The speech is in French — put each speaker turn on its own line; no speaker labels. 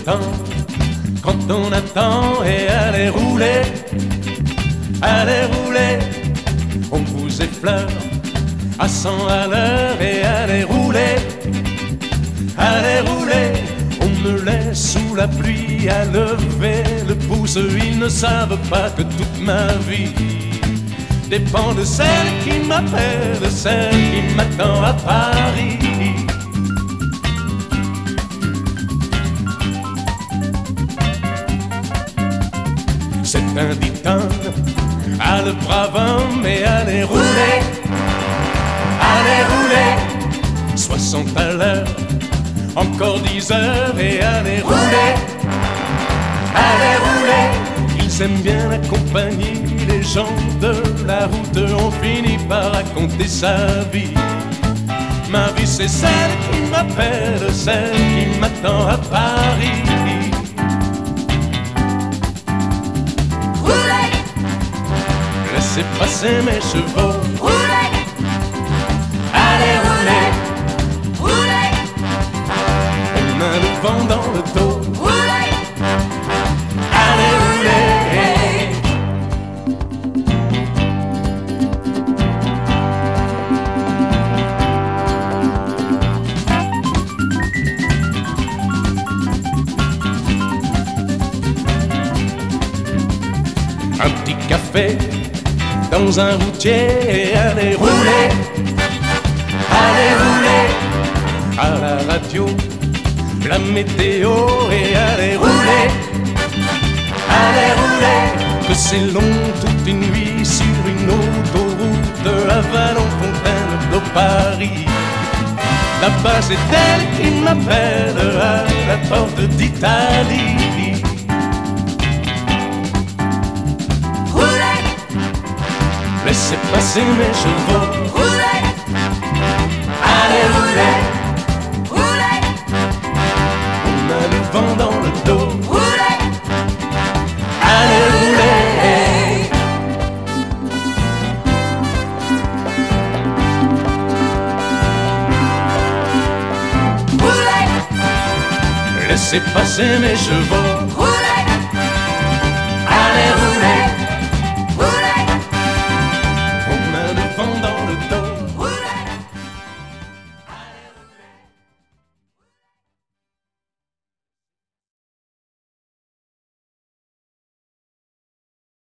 temps quand on attend et allez rouler, on vous effleure à 100 à l'heure et allez rouler, on me laisse sous la pluie à lever le pouce. Ils ne savent pas que toute ma vie dépend de celle qui m'appelle, celle qui m'attend à Paris. C'est un dicton à le brave homme et allez rouler, 60 à l'heure, encore 10 heures et allez rouler, Ils aiment bien la compagnie, les gens de la route ont fini par raconter sa vie. Ma vie c'est celle qui m'appelle, celle qui m'attend à Paris. Laissez passer mes chevaux,
Allez, roulez,
on a le vent dans le dos.
allez, roulez.
Un petit café dans un routier et allez rouler, à la radio, la météo et allez rouler, que c'est long toute une nuit sur une autoroute à Vallon-Fontaine de Paris. Là-bas c'est elle qui m'appelle à la porte d'Italie. Laissez passer mes chevaux,
Allez, roulez,
on a le vent dans le dos.
allez, roulez.
Laissez passer mes chevaux,